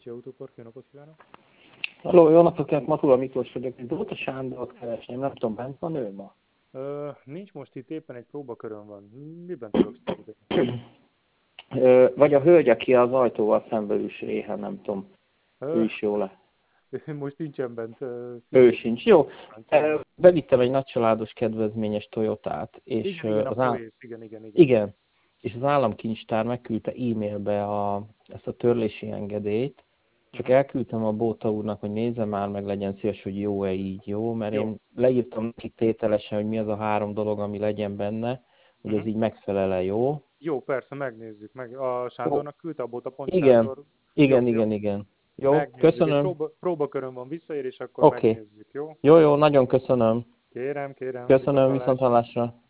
Pécsi Autópark, jó napot kívánok! Halló, jó napot kívánok, Matula Miklós vagyok. Én Dóta Sándort keresném, nem tudom, bent van ő ma? Nincs most itt, éppen egy próbakörön van. Miben tudok segíteni? Vagy a hölgy, aki az ajtóval szemben is éhen, nem tudom, ő is jó le. Most nincsen bent. Ő sincs, jó. Bevittem egy nagycsaládos kedvezményes Toyotát, és Igen, a Poész, igen. Igen, és az államkincstár megküldte e-mailbe ezt a törlési engedélyt, csak elküldtem a Bóta úrnak, hogy nézze már meg, legyen szíves, hogy jó-e így, jó? Mert Jó. én leírtam nekik tételesen, hogy mi az a 3 dolog, ami legyen benne, hogy ez így megfelele, jó? Jó, persze, megnézzük. A Sándornak küldte a Bóta.Sándor? Igen. Jó, Megnézzük. köszönöm. Egy próbakörön van visszaér, és akkor Oké. megnézzük, jó? Jó, nagyon köszönöm. Kérem. Köszönöm, viszonthallásra.